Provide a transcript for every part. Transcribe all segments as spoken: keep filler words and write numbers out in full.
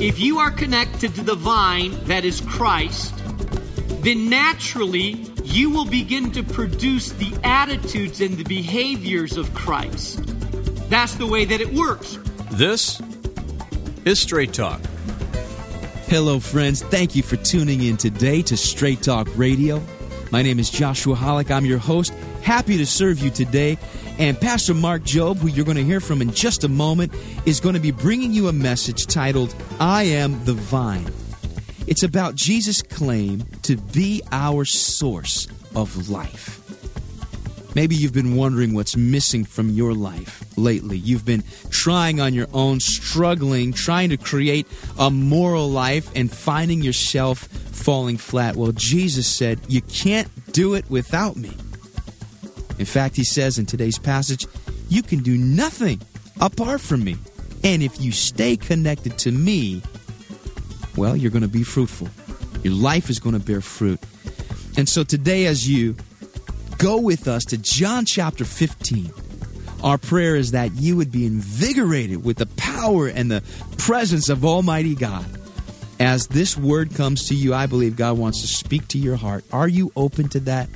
If you are connected to the vine that is Christ, then naturally you will begin to produce the attitudes and the behaviors of Christ. That's the way that it works. This is Straight Talk. Hello, friends. Thank you for tuning in today to Straight Talk Radio. My name is Joshua Hollick. I'm your host. Happy to serve you today. And Pastor Mark Jobe, who you're going to hear from in just a moment, is going to be bringing you a message titled, I Am the Vine. It's about Jesus' claim to be our source of life. Maybe you've been wondering what's missing from your life lately. You've been trying on your own, struggling, trying to create a moral life and finding yourself falling flat. Well, Jesus said, you can't do it without me. In fact, he says in today's passage, you can do nothing apart from me. And if you stay connected to me, well, you're going to be fruitful. Your life is going to bear fruit. And so today, as you go with us to John chapter fifteen, our prayer is that you would be invigorated with the power and the presence of Almighty God. As this word comes to you, I believe God wants to speak to your heart. Are you open to that?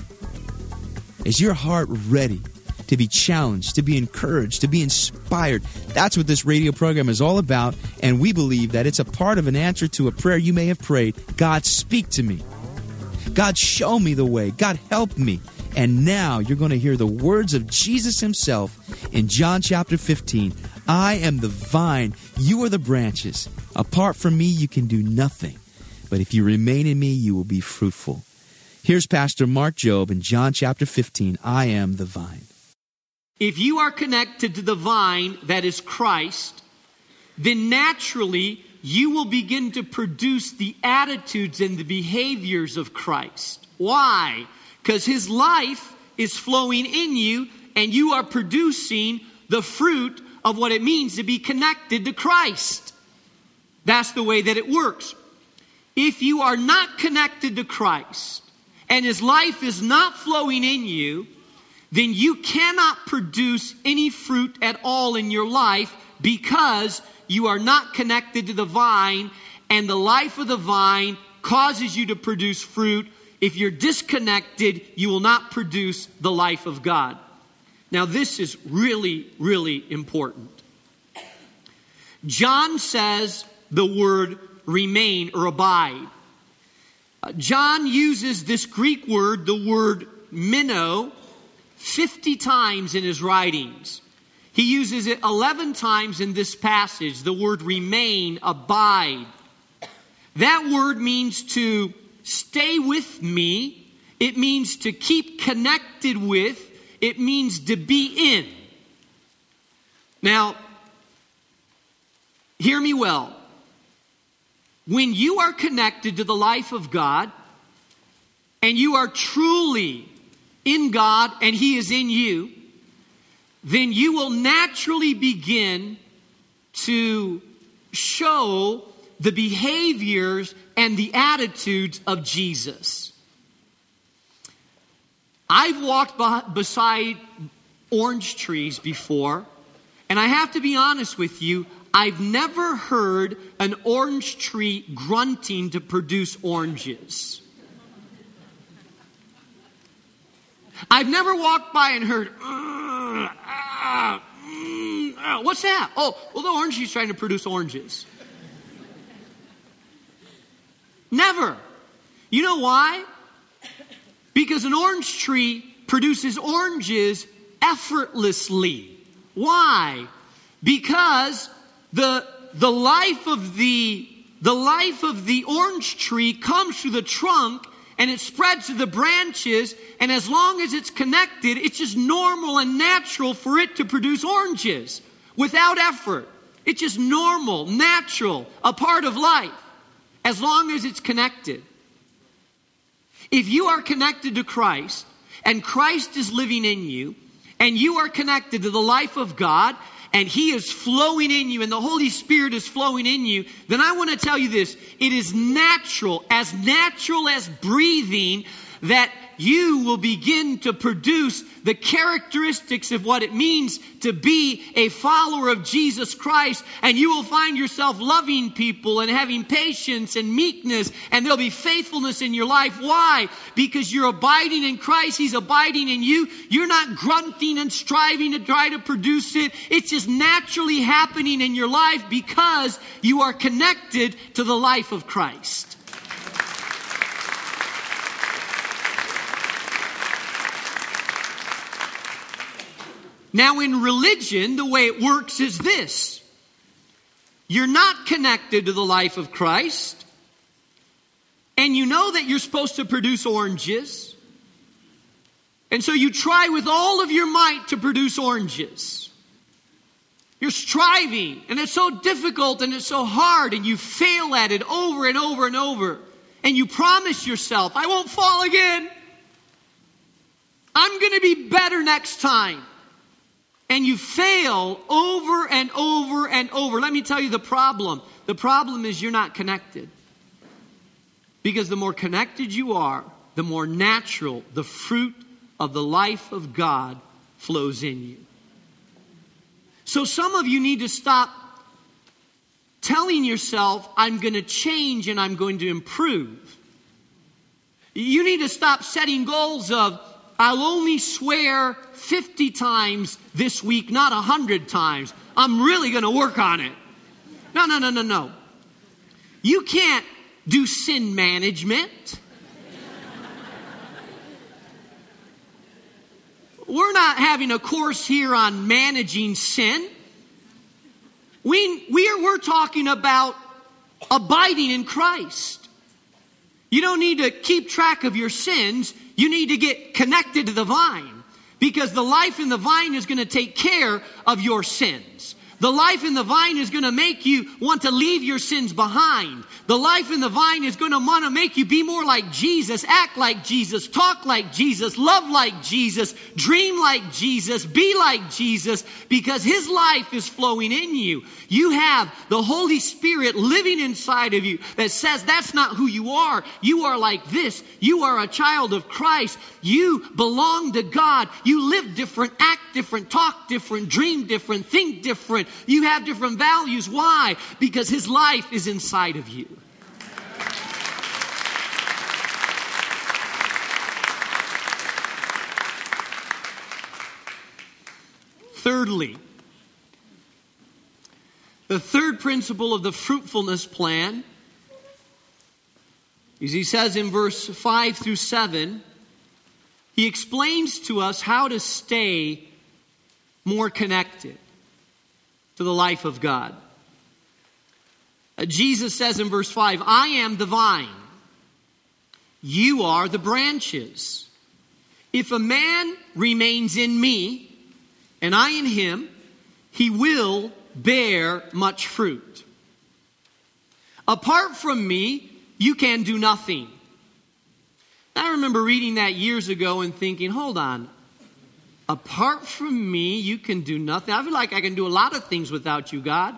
Is your heart ready to be challenged, to be encouraged, to be inspired? That's what this radio program is all about, and we believe that it's a part of an answer to a prayer you may have prayed. God, speak to me. God, show me the way. God, help me. And now you're going to hear the words of Jesus himself in John chapter fifteen. I am the vine, you are the branches. Apart from me, you can do nothing. But if you remain in me, you will be fruitful. Here's Pastor Mark Jobe in John chapter fifteen, I am the vine. If you are connected to the vine that is Christ, then naturally you will begin to produce the attitudes and the behaviors of Christ. Why? Because his life is flowing in you and you are producing the fruit of what it means to be connected to Christ. That's the way that it works. If you are not connected to Christ, and his life is not flowing in you, then you cannot produce any fruit at all in your life because you are not connected to the vine, and the life of the vine causes you to produce fruit. If you're disconnected, you will not produce the life of God. Now, this is really, really important. John says the word remain or abide. John uses this Greek word, the word meno, fifty times in his writings. He uses it eleven times in this passage, the word remain, abide. That word means to stay with me. It means to keep connected with. It means to be in. Now, hear me well. When you are connected to the life of God, and you are truly in God and he is in you, then you will naturally begin to show the behaviors and the attitudes of Jesus. I've walked beside orange trees before, and I have to be honest with you, I've never heard an orange tree grunting to produce oranges. I've never walked by and heard, uh, uh, mm, uh, what's that? Oh, well, the orange tree's trying to produce oranges. Never. You know why? Because an orange tree produces oranges effortlessly. Why? Because the the life of the the life of the orange tree comes through the trunk and it spreads to the branches, and as long as it's connected, it's just normal and natural for it to produce oranges without effort. It's just normal, natural, a part of life, as long as it's connected. If you are connected to Christ, and Christ is living in you, and you are connected to the life of God, and he is flowing in you, and the Holy Spirit is flowing in you, then I want to tell you this. It is natural, as natural as breathing, that you will begin to produce the characteristics of what it means to be a follower of Jesus Christ. And you will find yourself loving people and having patience and meekness, and there'll be faithfulness in your life. Why? Because you're abiding in Christ. He's abiding in you. You're not grunting and striving to try to produce it. It's just naturally happening in your life because you are connected to the life of Christ. Now, in religion, the way it works is this. You're not connected to the life of Christ, and you know that you're supposed to produce oranges, and so you try with all of your might to produce oranges. You're striving, and it's so difficult, and it's so hard, and you fail at it over and over and over, and you promise yourself, I won't fall again. I'm going to be better next time. And you fail over and over and over. Let me tell you the problem. The problem is you're not connected. Because the more connected you are, the more natural the fruit of the life of God flows in you. So some of you need to stop telling yourself, I'm going to change and I'm going to improve. You need to stop setting goals of, I'll only swear fifty times this week, not one hundred times. I'm really going to work on it. No, no, no, no, no. You can't do sin management. We're not having a course here on managing sin. We, we are, we're talking about abiding in Christ. You don't need to keep track of your sins. You need to get connected to the vine, because the life in the vine is going to take care of your sins. The life in the vine is going to make you want to leave your sins behind. The life in the vine is going to want to make you be more like Jesus, act like Jesus, talk like Jesus, love like Jesus, dream like Jesus, be like Jesus, because His life is flowing in you. You have the Holy Spirit living inside of you that says that's not who you are. You are like this. You are a child of Christ. You belong to God. You live different, act different, talk different, dream different, think different. You have different values. Why? Because His life is inside of you. Thirdly, the third principle of the fruitfulness plan is, he says in verse five through seven, he explains to us how to stay more connected to the life of God. Uh, Jesus says in verse five, I am the vine, you are the branches. If a man remains in me, and I in him, he will bear much fruit. Apart from me, you can do nothing. I remember reading that years ago and thinking, hold on. Apart from me, you can do nothing. I feel like I can do a lot of things without you, God.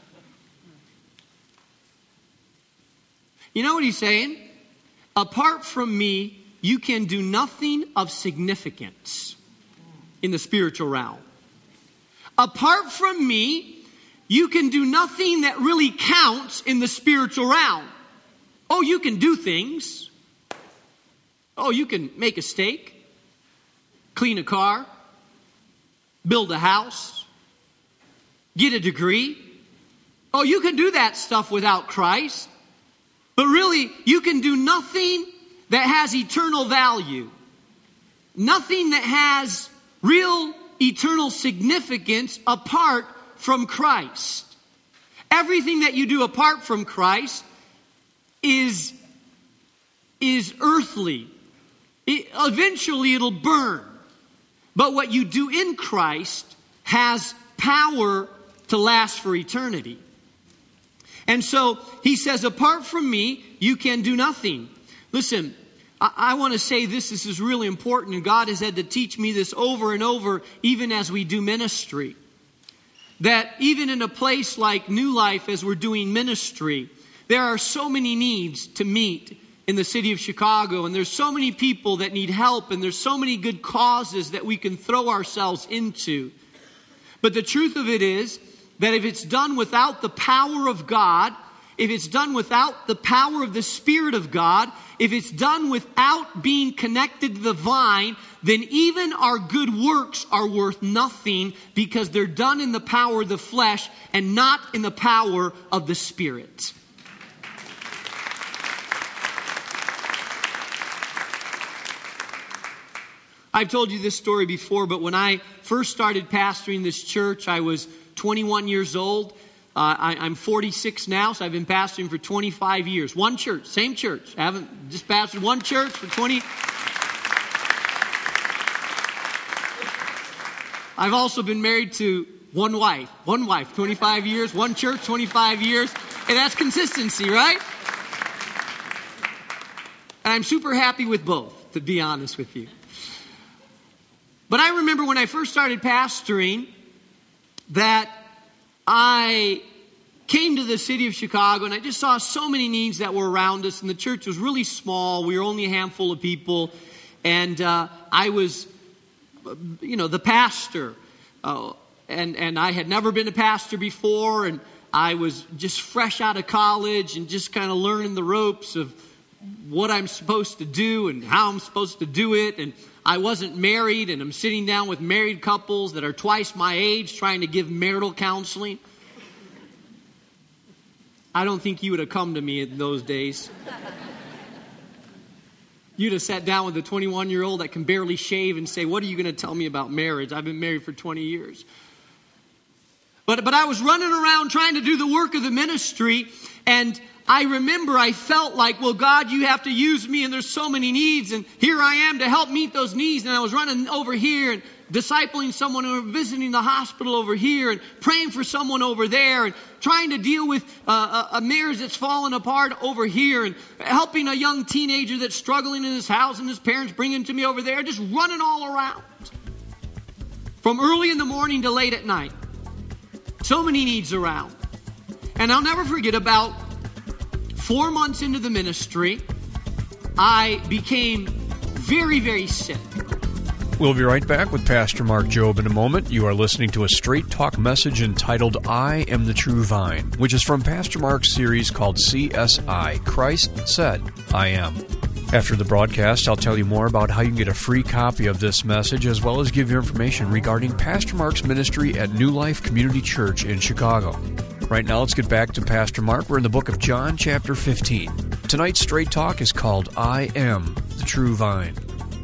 You know what he's saying? Apart from me, you can do nothing of significance in the spiritual realm. Apart from me, you can do nothing that really counts in the spiritual realm. Oh, you can do things. Oh, you can make a steak, clean a car, build a house, get a degree. Oh, you can do that stuff without Christ. But really, you can do nothing that has eternal value. Nothing that has real eternal significance apart from Christ. Everything that you do apart from Christ is, is earthly. It, eventually it'll burn. But what you do in Christ has power to last for eternity. And so he says, apart from me, you can do nothing. Listen, I, I want to say this, this is really important, and God has had to teach me this over and over, even as we do ministry. That even in a place like New Life, as we're doing ministry, there are so many needs to meet in the city of Chicago, and there's so many people that need help, and there's so many good causes that we can throw ourselves into. But the truth of it is that if it's done without the power of God, if it's done without the power of the Spirit of God, if it's done without being connected to the vine, then even our good works are worth nothing, because they're done in the power of the flesh and not in the power of the Spirit. I've told you this story before, but when I first started pastoring this church, I was twenty-one years old. Uh, I, I'm forty-six now, so I've been pastoring for twenty-five years. One church, same church. I haven't just pastored one church for twenty. I've also been married to one wife. One wife, twenty-five years. One church, twenty-five years. And that's consistency, right? And I'm super happy with both, to be honest with you. But I remember when I first started pastoring that I came to the city of Chicago, and I just saw so many needs that were around us, and the church was really small. We were only a handful of people, and uh, I was, you know, the pastor, uh, and, and I had never been a pastor before, and I was just fresh out of college and just kind of learning the ropes of what I'm supposed to do and how I'm supposed to do it, and I wasn't married, and I'm sitting down with married couples that are twice my age trying to give marital counseling. I don't think you would have come to me in those days. You'd have sat down with a twenty-one-year-old that can barely shave and say, what are you going to tell me about marriage? I've been married for twenty years. But, but I was running around trying to do the work of the ministry, and I remember I felt like, well, God, you have to use me, and there's so many needs, and here I am to help meet those needs. And I was running over here and discipling someone, or visiting the hospital over here, and praying for someone over there, and trying to deal with uh, a, a marriage that's fallen apart over here, and helping a young teenager that's struggling in his house, and his parents bring him to me over there, just running all around. From early in the morning to late at night. So many needs around. And I'll never forget, about four months into the ministry, I became very, very sick. We'll be right back with Pastor Mark Jobe in a moment. You are listening to a Straight Talk message entitled, I Am the True Vine, which is from Pastor Mark's series called C S I, Christ Said, I Am. After the broadcast, I'll tell you more about how you can get a free copy of this message, as well as give you information regarding Pastor Mark's ministry at New Life Community Church in Chicago. Right now, let's get back to Pastor Mark. We're in the book of John, chapter fifteen. Tonight's Straight Talk is called, I Am the True Vine.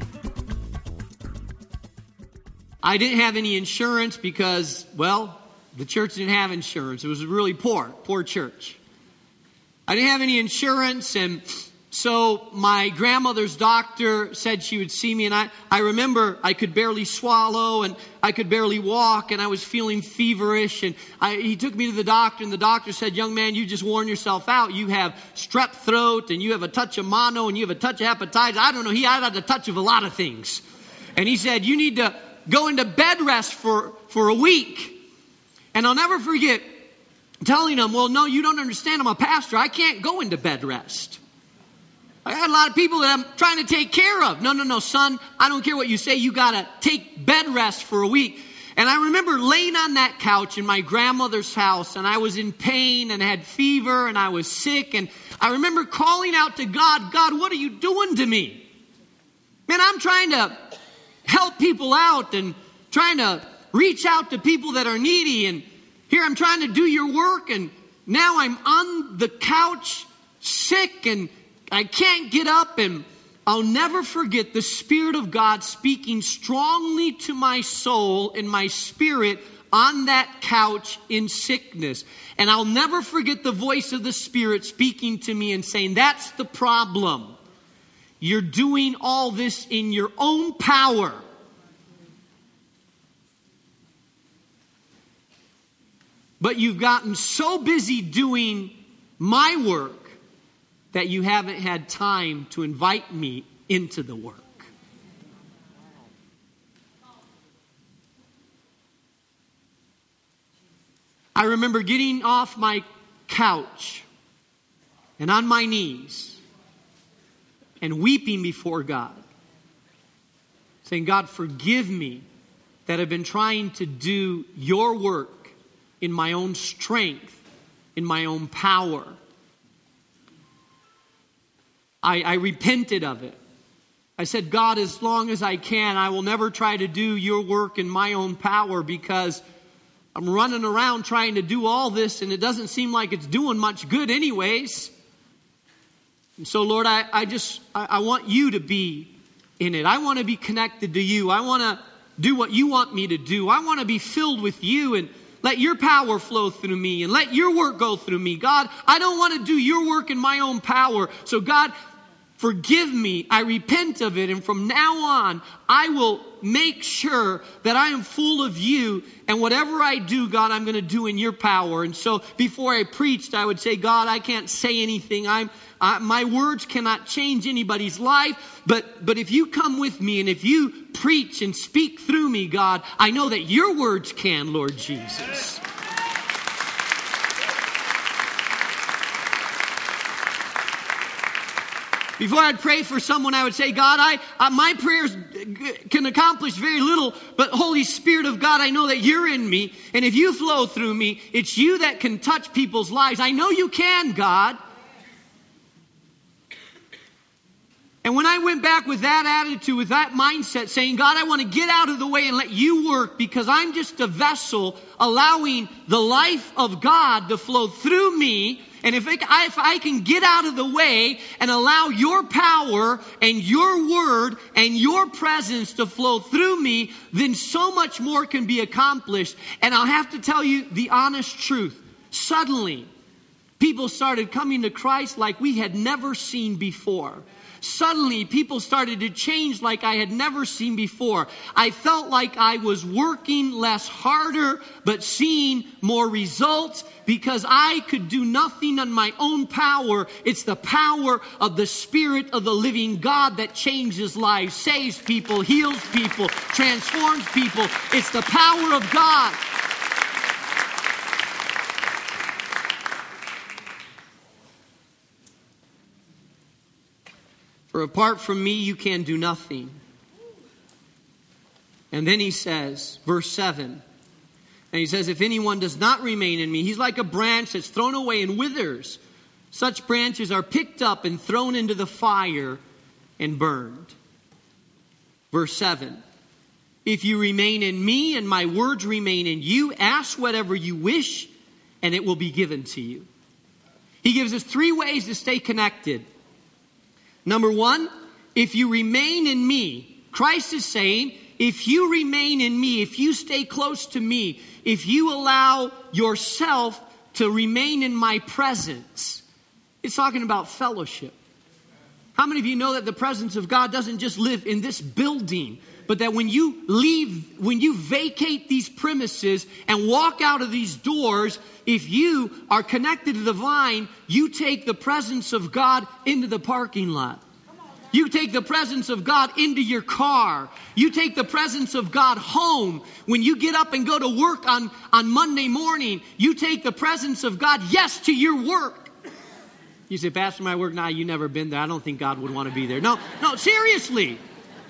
I didn't have any insurance because, well, the church didn't have insurance. It was really poor, poor church. I didn't have any insurance, and so my grandmother's doctor said she would see me, and I, I remember I could barely swallow, and I could barely walk, and I was feeling feverish, and I, he took me to the doctor, and the doctor said, young man, you just worn yourself out. You have strep throat, and you have a touch of mono, and you have a touch of hepatitis. I don't know, he had a touch of a lot of things. And he said, you need to go into bed rest for, for a week. And I'll never forget telling him, well, no, you don't understand. I'm a pastor. I can't go into bed rest. I got a lot of people that I'm trying to take care of. No, no, no, son, I don't care what you say. You got to take bed rest for a week. And I remember laying on that couch in my grandmother's house, and I was in pain and had fever and I was sick. And I remember calling out to God, God, what are you doing to me? Man, I'm trying to help people out and trying to reach out to people that are needy. And here I'm trying to do your work, and now I'm on the couch sick, and I can't get up. And I'll never forget the Spirit of God speaking strongly to my soul and my spirit on that couch in sickness. And I'll never forget the voice of the Spirit speaking to me and saying, that's the problem. You're doing all this in your own power. But you've gotten so busy doing my work that you haven't had time to invite me into the work. I remember getting off my couch and on my knees and weeping before God, saying, God, forgive me that I've been trying to do your work in my own strength, in my own power. I, I repented of it. I said, God, as long as I can, I will never try to do your work in my own power, because I'm running around trying to do all this and it doesn't seem like it's doing much good anyways. And so, Lord, I, I just, I, I want you to be in it. I want to be connected to you. I want to do what you want me to do. I want to be filled with you and let your power flow through me and let your work go through me. God, I don't want to do your work in my own power. So God, forgive me. I repent of it. And from now on, I will make sure that I am full of you. And whatever I do, God, I'm going to do in your power. And so before I preached, I would say, God, I can't say anything. I'm, I, my words cannot change anybody's life. But, but if you come with me and if you preach and speak through me, God, I know that your words can, Lord Jesus. Before I'd pray for someone, I would say, God, I uh, my prayers can accomplish very little, but Holy Spirit of God, I know that you're in me, and if you flow through me, it's you that can touch people's lives. I know you can, God. And when I went back with that attitude, with that mindset, saying, God, I want to get out of the way and let you work, because I'm just a vessel allowing the life of God to flow through me. And if, it, if I can get out of the way and allow your power and your word and your presence to flow through me, then so much more can be accomplished. And I'll have to tell you the honest truth. Suddenly, people started coming to Christ like we had never seen before. Suddenly, people started to change like I had never seen before. I felt like I was working less harder, but seeing more results, because I could do nothing on my own power. It's the power of the Spirit of the living God that changes lives, saves people, heals people, transforms people. It's the power of God. For apart from me, you can do nothing. And then he says, verse seven, and he says, if anyone does not remain in me, he's like a branch that's thrown away and withers. Such branches are picked up and thrown into the fire and burned. Verse seven, if you remain in me and my words remain in you, ask whatever you wish and it will be given to you. He gives us three ways to stay connected. Number one, if you remain in me, Christ is saying, if you remain in me, if you stay close to me, if you allow yourself to remain in my presence, it's talking about fellowship. How many of you know that the presence of God doesn't just live in this building, but that when you leave, when you vacate these premises and walk out of these doors, if you are connected to the vine, you take the presence of God into the parking lot. You take the presence of God into your car. You take the presence of God home. When you get up and go to work on, on Monday morning, you take the presence of God, yes, to your work. You say, Pastor, my work, nah, you never been there. I don't think God would want to be there. No, no, seriously.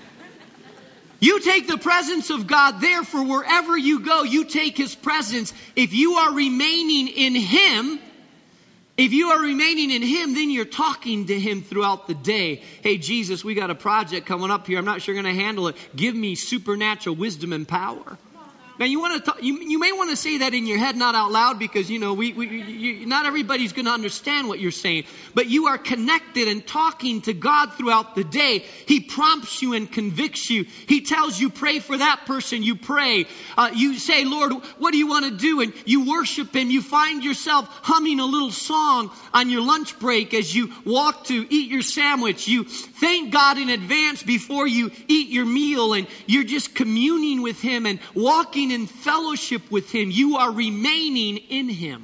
You take the presence of God there, for wherever you go, you take His presence. If you are remaining in Him, if you are remaining in Him, then you're talking to Him throughout the day. Hey, Jesus, we got a project coming up here. I'm not sure going to handle it. Give me supernatural wisdom and power. Now, you want to talk, you, you may want to say that in your head, not out loud, because, you know, we, we you, not everybody's going to understand what you're saying. But you are connected and talking to God throughout the day. He prompts you and convicts you. He tells you, pray for that person. You pray. Uh, you say, Lord, what do you want to do? And you worship Him. You find yourself humming a little song on your lunch break as you walk to eat your sandwich. You thank God in advance before you eat your meal, and you're just communing with Him and walking in fellowship with Him. You are remaining in Him.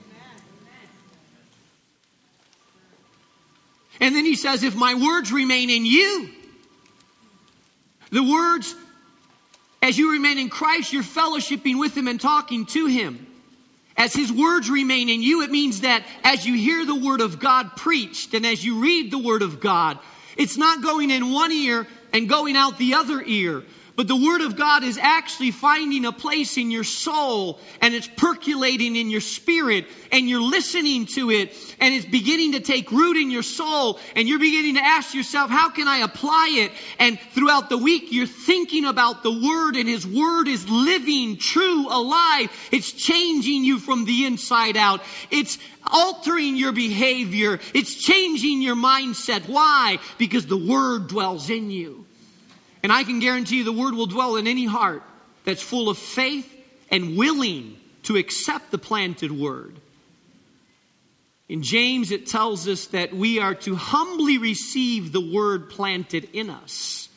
And then He says, if my words remain in you, the words, as you remain in Christ, you're fellowshipping with Him and talking to Him. As His words remain in you, it means that as you hear the Word of God preached and as you read the Word of God, It's not going in one ear and going out the other ear. But the Word of God is actually finding a place in your soul, and it's percolating in your spirit, and you're listening to it, and it's beginning to take root in your soul, and you're beginning to ask yourself, how can I apply it? And throughout the week, you're thinking about the Word, and His Word is living, true, alive. It's changing you from the inside out. It's altering your behavior. It's changing your mindset. Why? Because the Word dwells in you. And I can guarantee you the Word will dwell in any heart that's full of faith and willing to accept the planted Word. In James, it tells us that we are to humbly receive the Word planted in us.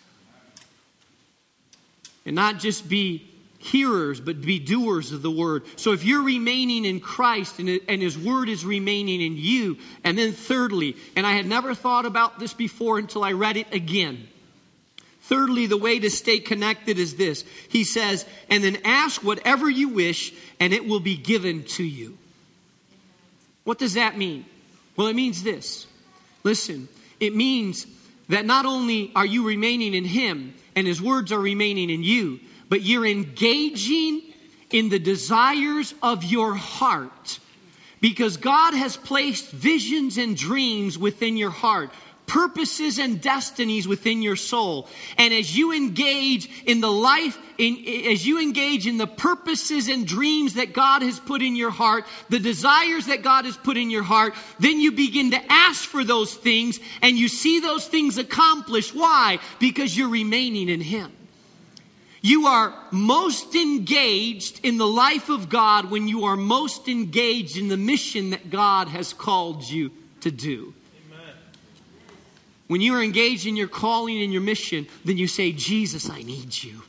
And not just be hearers, but be doers of the Word. So if you're remaining in Christ and, and His Word is remaining in you, and then thirdly, and I had never thought about this before until I read it again. Thirdly, the way to stay connected is this. He says, and then ask whatever you wish, and it will be given to you. What does that mean? Well, it means this. Listen, it means that not only are you remaining in Him, and His words are remaining in you, but you're engaging in the desires of your heart. Because God has placed visions and dreams within your heart. Purposes and destinies within your soul. And as you engage in the life, in, as you engage in the purposes and dreams that God has put in your heart, the desires that God has put in your heart, then you begin to ask for those things and you see those things accomplished. Why? Because you're remaining in Him. You are most engaged in the life of God when you are most engaged in the mission that God has called you to do. When you are engaged in your calling and your mission, then you say, Jesus, I need you.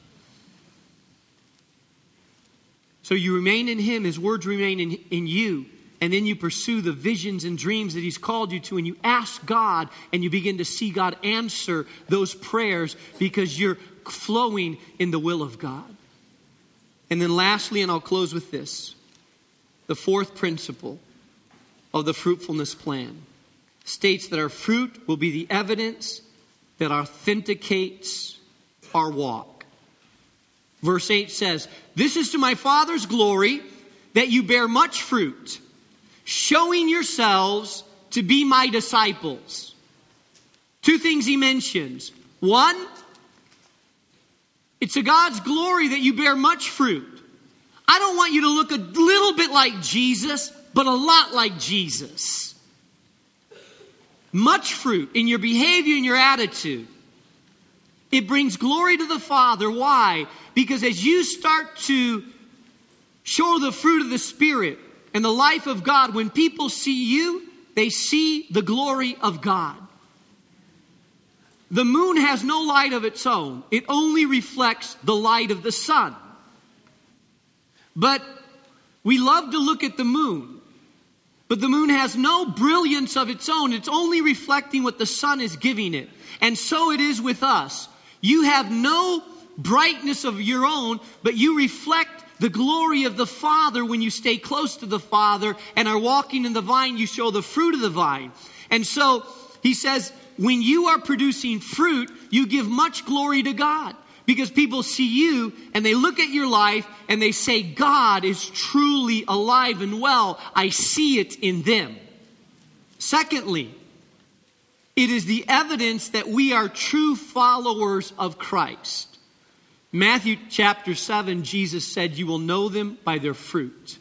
So you remain in Him, His words remain in, in you, and then you pursue the visions and dreams that He's called you to, and you ask God, and you begin to see God answer those prayers because you're flowing in the will of God. And then lastly, and I'll close with this, the fourth principle of the fruitfulness plan states that our fruit will be the evidence that authenticates our walk. Verse eight says, this is to my Father's glory that you bear much fruit, showing yourselves to be my disciples. Two things he mentions. One, it's to God's glory that you bear much fruit. I don't want you to look a little bit like Jesus, but a lot like Jesus. Much fruit in your behavior and your attitude. It brings glory to the Father. Why? Because as you start to show the fruit of the Spirit and the life of God, when people see you, they see the glory of God. The moon has no light of its own. It only reflects the light of the sun. But we love to look at the moon. But the moon has no brilliance of its own. It's only reflecting what the sun is giving it. And so it is with us. You have no brightness of your own, but you reflect the glory of the Father when you stay close to the Father and are walking in the vine. You show the fruit of the vine. And so he says, when you are producing fruit, you give much glory to God. Because people see you and they look at your life and they say, God is truly alive and well. I see it in them. Secondly, it is the evidence that we are true followers of Christ. Matthew chapter seven, Jesus said, you will know them by their fruit.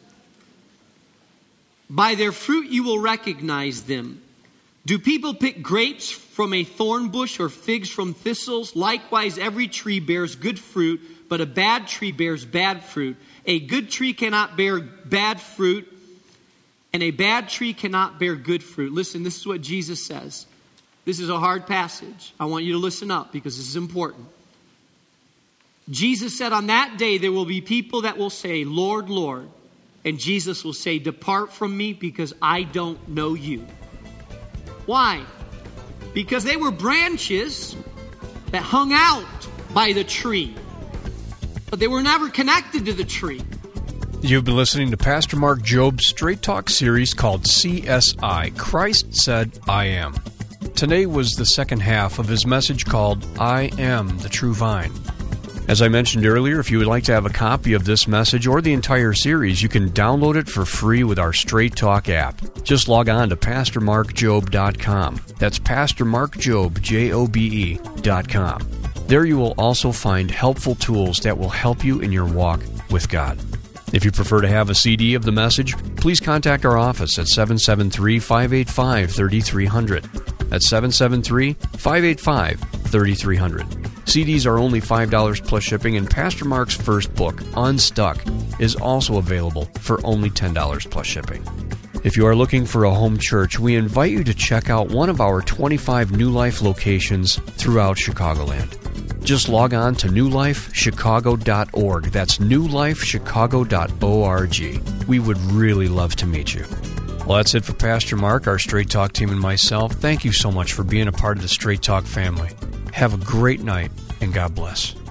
By their fruit you will recognize them. Do people pick grapes from a thorn bush or figs from thistles? Likewise, every tree bears good fruit, but a bad tree bears bad fruit. A good tree cannot bear bad fruit, and a bad tree cannot bear good fruit. Listen, this is what Jesus says. This is a hard passage. I want you to listen up because this is important. Jesus said, on that day there will be people that will say, Lord, Lord. And Jesus will say, depart from me because I don't know you. Why? Because they were branches that hung out by the tree. But they were never connected to the tree. You've been listening to Pastor Mark Job's Straight Talk series called C S I, Christ Said I Am. Today was the second half of his message called I Am the True Vine. As I mentioned earlier, if you would like to have a copy of this message or the entire series, you can download it for free with our Straight Talk app. Just log on to pastor mark jobe dot com. That's pastor mark jobe, J O B E, dot com. There you will also find helpful tools that will help you in your walk with God. If you prefer to have a C D of the message, please contact our office at seven seven three, five eight five, three three zero zero. That's seven seven three, five eight five, three three zero zero. C Ds are only five dollars plus shipping, and Pastor Mark's first book, Unstuck, is also available for only ten dollars plus shipping. If you are looking for a home church, we invite you to check out one of our twenty-five New Life locations throughout Chicagoland. Just log on to new life chicago dot org. That's new life chicago dot org. We would really love to meet you. Well, that's it for Pastor Mark, our Straight Talk team, and myself. Thank you so much for being a part of the Straight Talk family. Have a great night, and God bless.